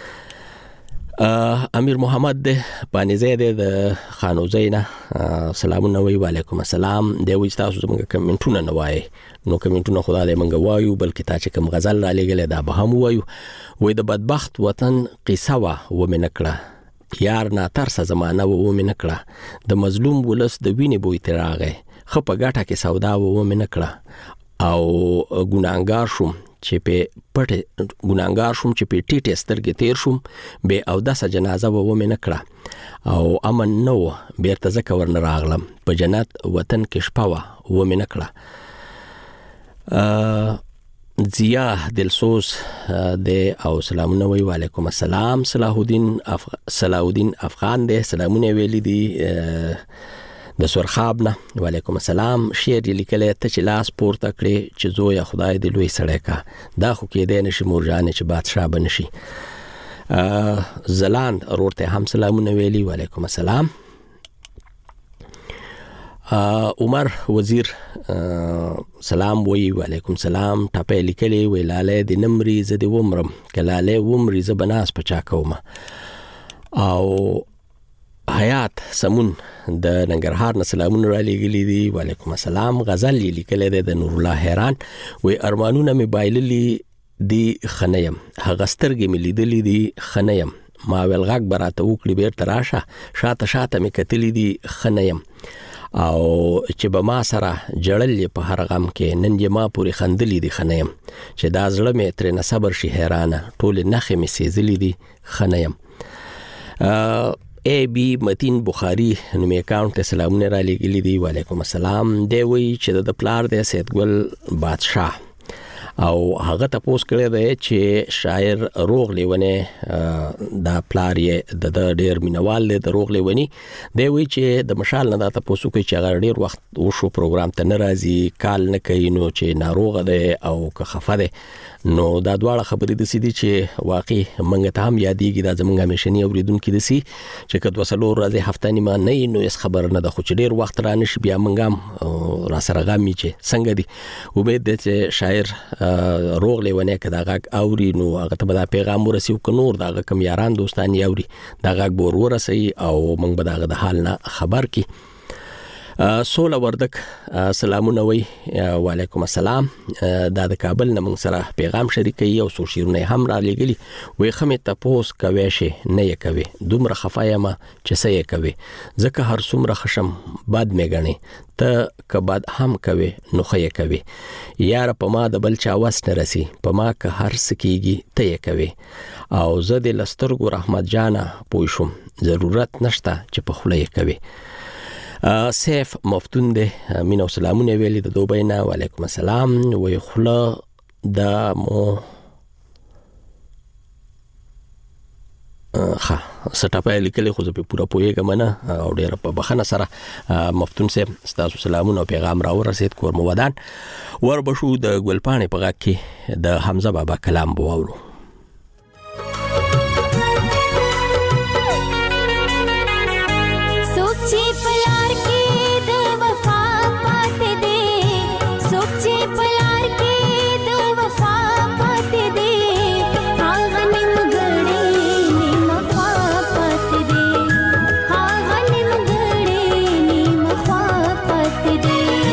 امیر محمد د پانیزه د خانوزینا سلامونه وی. وعلیکم السلام دی وي تاسو زموږ کمنټونه نه وای نو کمنټونه خدا دې منګ وایو بلکې تا چې کوم غزل را لګل دا به هم وایو. وې د بدبخت وطن قصه وا و مې نکړه یار نه ترسه زمانہ و مې نکړه د مظلوم ولس د وینې بوی تراغه خپ غټه کې سودا و مې نکړه او ګناګار شوم چې په پټه ګناګار شوم چې په ټیټه سترګې تیر شوم به او داسه جنازه و مې نکړه او امن نو بیرته زکه ورن راغلم په جنت وطن کې شپه و مې نکړه. ضیا دلسوز د او سلامونه وی. وعلیکم السلام. صلاح الدین اف... صلاح الدین افغان د سلامونه ویلي دي د سرخابنه. وعلیکم السلام. شعر لیکل ته چې لاس پورته کړې چې زویا خدای دې لوی سړی کا دا خو کې دې نشي مورجانې چې بادشاہ بنشي. زلاند ورته هم سلامونه ویلي. وعلیکم السلام. عمر وزیر سلام وی. وعلیکم سلام. ټاپې لیکلې ویلاله د نمرې زدي ومرم کلاله ومرې زبناس پچا کومه او حیات سمون د ننګرهار نه سلامونه را لګلې دي. وعلیکم السلام. غزل لیکلې ده د نور الله حیران وی. ارمانونه مې بایللې دي خنیم هغه سترګې مې لیدلې دي خنیم ما ول غږ براته وکړي بیرته راشه شاته شاته مې کتلې دي خنیم او چې به ما سره جړل په هر غم کې نن یې ما پوری خندلې دي خنیم چې دا زړه مې تر نه صبر شي حیرانه ټول نخې مې سېزلې دي خنیم. ای بی متین بخاری نو می اکاونټ ته سلامونه را لګلې دي. وعلیکم السلام. دی وی چې د پلار د سید ګل بادشاہ او هغه تاسو کړی دی چې شاعر روغ لیونه دا پلار یې د ډیر مینوال د روغ لیونی دی وی چې د مشال نه دا تاسو کوي چې هغه ډیر وخت وشو پروګرام ته ناراضي کال نه کوي نو چې ناروغ دی او که خفه دی نو دا دواړه خبرې د سیدي چې واقعي منګه ته هم یادېږي دا زمونږه مشنی اوریدونکو دي سي چې کله وسلو راځي هفته نیمه نه نو اس خبر نه د خو چې ډیر وخت را نشي بیا منګم را سره غامي چې څنګه دي امید ده چې شاعر روغ لیونه کدا غاک اوري نو هغه ته دا پیغام ورسیو ک نور دا کم یاران دوستان یوري دا غاک بور ورسي او موږ به دا د حال نه خبر کی. سوله وردک سلامونه وی. وعلیکم السلام. دا د کابل نه موږ سره پیغام شریکي او سو شیرونه هم را لګلی وی خمه تاسو کوي شي نه یې کوي دومره خفایمه چې سې یې کوي ځکه هر څومره خشم باد مې غني ته کباد هم کوي نو خې کوي یار په ما د بل چا واس نه رسی په ما که هر سکیږي ته یې کوي او زه د لسترګو رحمت جانا پوښوم ضرورت نشته چې په خله یې کوي. سیف مفتون ده مینو سلامونه ویلي د دوبۍ نه. وعلیکم السلام. وی خله دا مو ښه سټاپه لیکلې خو زه په پوره پوهېږم نه او ډېر په بخښنه سره مفتون صاحب ستاسو سلامونه او پیغام را ورسېد کور مو ودان وربشو د ګلپاڼې په غږ کې د حمزه بابا کلام به واورو.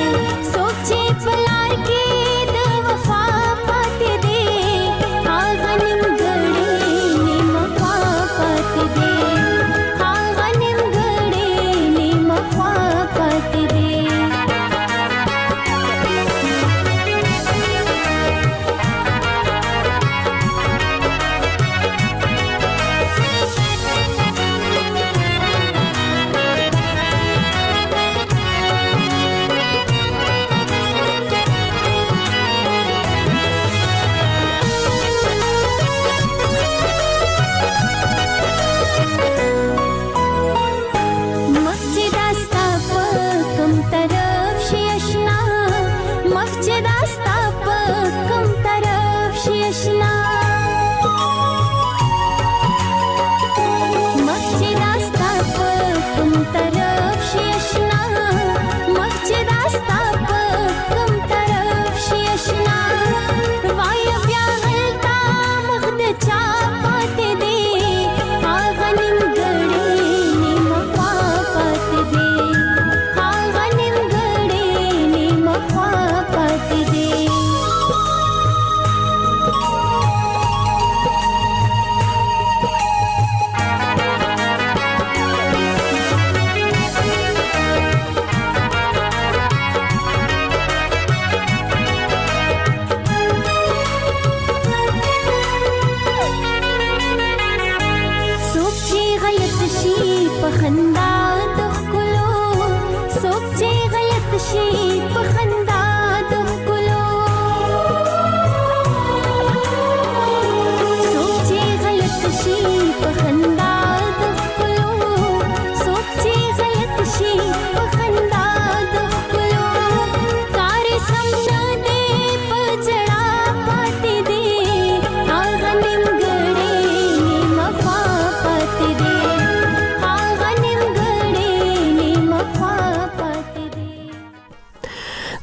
I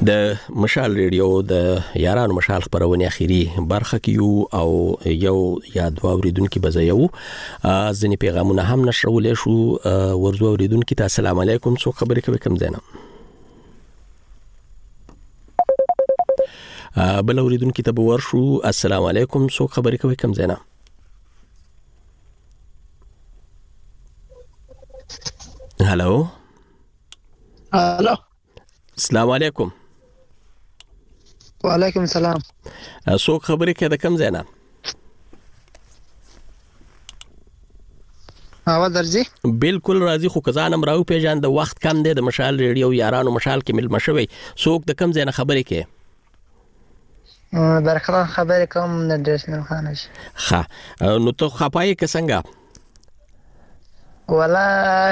د مشال ریډیو د یارانو مشال خبرونه اخیری برخه کیو او یو یا دوه اوریدونکو بزیو ځنی پیغامونه هم نشرولې شو ورزو اوریدونکو ته السلام علیکم څو خبرې کوي کوم زینب بل اوریدونکو ته باور شو السلام علیکم څو خبرې کوي کوم زینب هالو هالو السلام علیکم وعلیکم السلام څوک خبرې کوي د کوم ځای نه اواز درځي بالکل راځي خو کزانم راو پیژان د وخت کم دی د مشال ریډیو یارانو مشال کې مل مشوي څوک د کوم ځای نه خبرې کوي برخه خبرې کوم نه درسنه خانش ها نو ته خپای کې څنګه ولا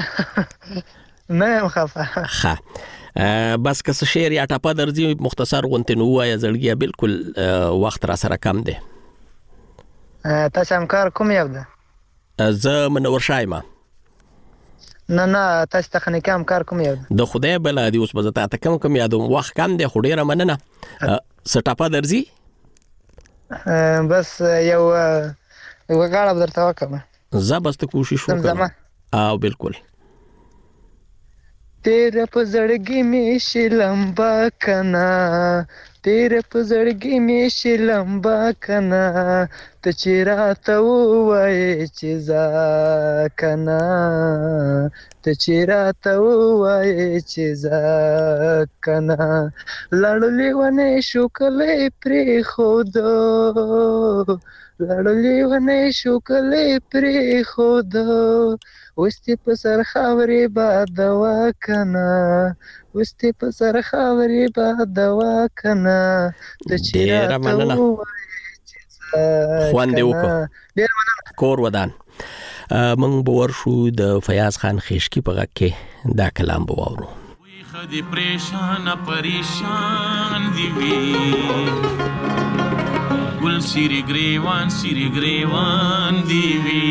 نه خفه ها بس که څه شعر یا ټاپه درځي مختصر غونته نو وای زړګیا بالکل وخت را سره کم دی تاسو هم کار کوم یو ده زه منور شایمه نه نه تاسو تخنیک هم کار کوم یو د خدای بل دی اوس به زه ته کوم کوم یادوم وخت کم دی خو ډیره مننه څه ټاپه درځي بس یو یو غاړه درته وکم زه بس ته کوشش وکم او بالکل तेरे पजड़गी में शिलंबा कना तेरे पजड़गी में शिलंबा कना तो चिरा तो वाए चिजा कना तो चिरा तो वाए चिजा कना लड़ली वने शुक्ले प्रे खुदो लड़ली वने शुक्ले प्रे खुदो وستي په سر خاورې با دوا کنا وستي په سر خاورې با دوا کنا ته چیرې مننه خوان دی وکړه ډیر مننه کور ودان من باور شو د فیاض خان خشکی په غږ کې دا کلام بواورو خدي پریشان پریشان دی وی ګل سری گریوان سری گریوان دی وی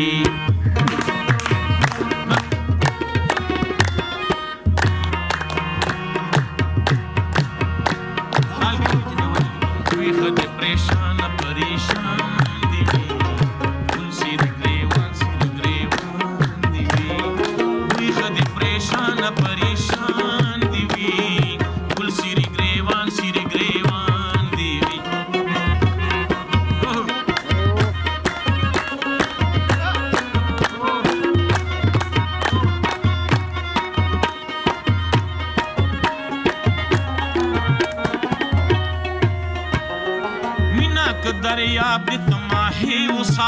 दरियाब तमाही उसा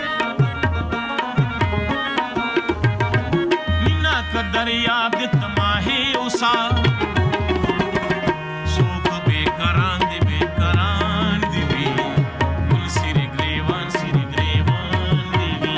मीना का दरियाब तमाही उसा सोख बेकरान दे बेकरान दिवी गुल सिरी ग्रेवान सिरी ग्रेवान दिवी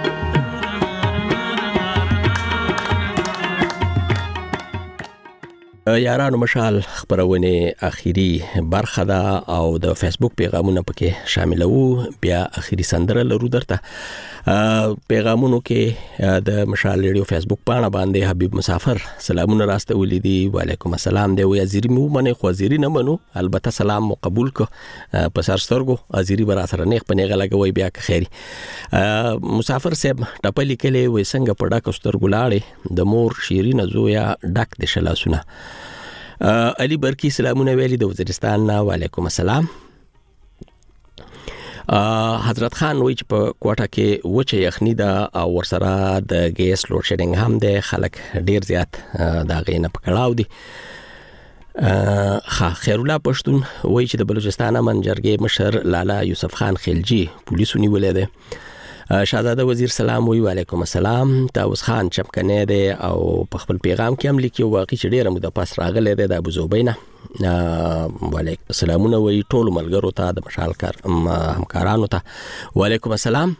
یارانو مشال خبرونه اخیری برخه ده او د فیسبوک پیغامونه پکې شاملو بیا اخیری سندره لرو درته پیغامونو کې د مشال ریډیو فیسبوک پاڼه باندې حبیب مسافر سلامونه راسته ولیدي وعلیکم السلام دی وی ازيري مو منه خو ازيري نه منو البته سلام مو قبول کو په سر سترګو ازيري برا سره نیخ پنه غلګوي بیا که خیری مسافر صاحب ټپلی کله وې څنګه پډا کو سترګو لاړې د مور شیرین زویا ډک د شلاسونه علي برکی سلامونه ویلي د وزیرستان نه وعلیکم السلام حضرت خان وای چې په کوټه کې وچه یخنی ده او ورسره د ګیس لوډ شیډینګ هم ده خلک ډیر زیات دا غینه پکړاو دي خا خیر الله پښتون وای چې د بلوچستان منجرګي مشر لالا یوسف خان خلجی پولیسو نیولې ده شاهزاده وزیر سلام وی وعلیکم السلام تاوس خان چمکنه ده او په خپل پیغام کې هم لیکي واقعي چې ډیره موده پاس راغله ده د ابو زوبینه وعلیکم السلام وی ټول ملګرو ته د مشال کار همکارانو ته وعلیکم السلام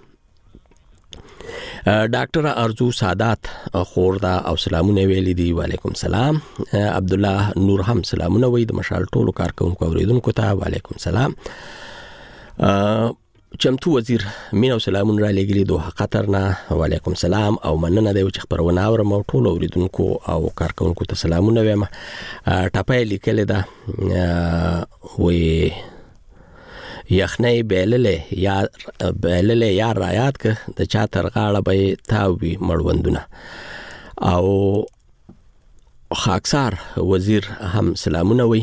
ډاکټر ارزو سادات خوردا او سلامونه ویلي دي وعلیکم السلام عبد الله نور هم سلامونه وی د مشال ټولو کارکونکو اوریدونکو ته وعلیکم السلام چمتو وزیر مين او سلامون را لګلی دوه قطر نه. وعلیکم سلام او مننه دی چې خبرونه اورم او ټول اوریدونکو او کارکونکو ته سلامونه وایم. ټاپای لیکل دا وې یخنۍ بیلله یا بیلله یا رایات ک د چا تر غاړه به تاوي مړوندونه. او خاکسار وزیر هم سلامونه وي.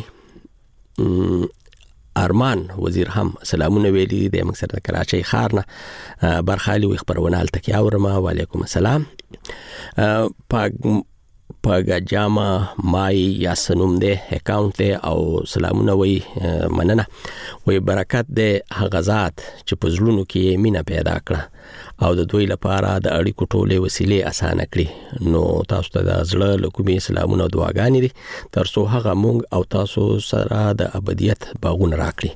ارمان وزیر هم سلامونه ویلي د موږ سره کراچۍ ښار نه برخالي وي خبرونه التکی اورم. وعلیکم السلام. پاګ پاګاجاما مای یا سنوم ده اکاونټ ده او سلامونه وي مننه. وي برکت ده غزات چې پزلونو کې مینا پیدا کړه او د دوی لپاره د اړیکو ټولې وسیلې اسانه کړې. نو تاسو ته د زړه له کومې سلامونه او دعاګانې دي تر څو هغه مونږ او تاسو سره د ابدیت باغونه راکړي.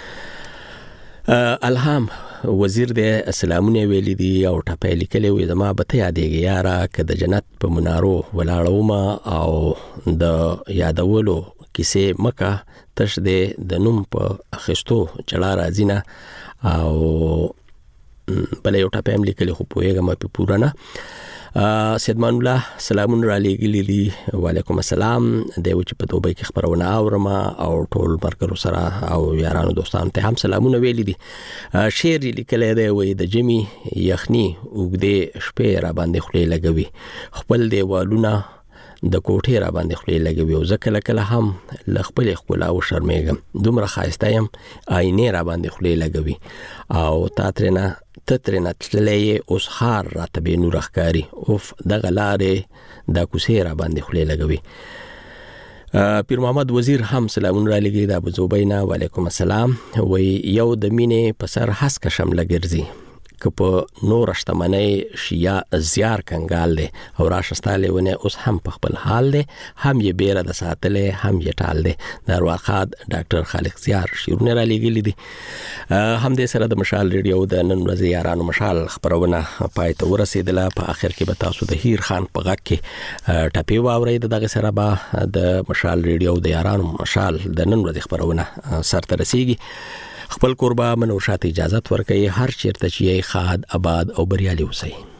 الهام وزیر د سلامونه ویلي دي او ټاپای لیکلي وي زما به ته یادېږي یاره که د جنت په منارو ولاړوم او د یادولو کیسې مکه تش دی د نوم په اخیستو چړه راځي نه. او بل یو ټاپای هم لیکلي خو پوهېږم په پوره نه. سیدمان الله سلامون را لګلی دي. وعلیکم السلام. د یو چې په دوبۍ کې خبرونه اورم او ټول مرګرو سره او یارانو دوستانو ته هم سلامونه ویلي دي. شعر لیکلی دی وایي د جمی یخني اوږدې شپې را باندې خولې لګوي خپل دیوالونه د کوټې را باندې خولې لګوي او زه کله کله هم له خپلې ښکلا وشرمېږم دومره ښایسته یم آینې را باندې خولې لګوي او تا ترېنه ته ترېنه تللی اوس ښار راته بې نوره ښکاري اوف دغه لارې دا کوڅې را باندې خولې لګوي. پیر محمد وزیر هم سلامون را لګي د ابوظبي نه. وعلیکم السلام. وایي یو د مینې په سر هسکه شمله ګرځي که په نور شتمنۍ شیا زیار کنګال دی او راشستا لیونه اوس هم په خپل حال دی هم یې بیره د ساتلې هم یې ټال دی. د ارواخاد ډاکټر خالق زیار شیرونه را لګلی دي. هم دې سره د مشال ریډیو د نن ورځې یارانو مشال خبرونه پای ته ورسېدله. په اخر کې به تاسو د هیر خان په غږ کې ټپې واورئ. دغه سره به د مشال ریډیو د یارانو مشال د نن ورځې خبرونه سرته رسیږي. خپل قربا منو شاته اجازه ورکړئ. هر چیرته چې یې خاد آباد او بریالي اوسئ.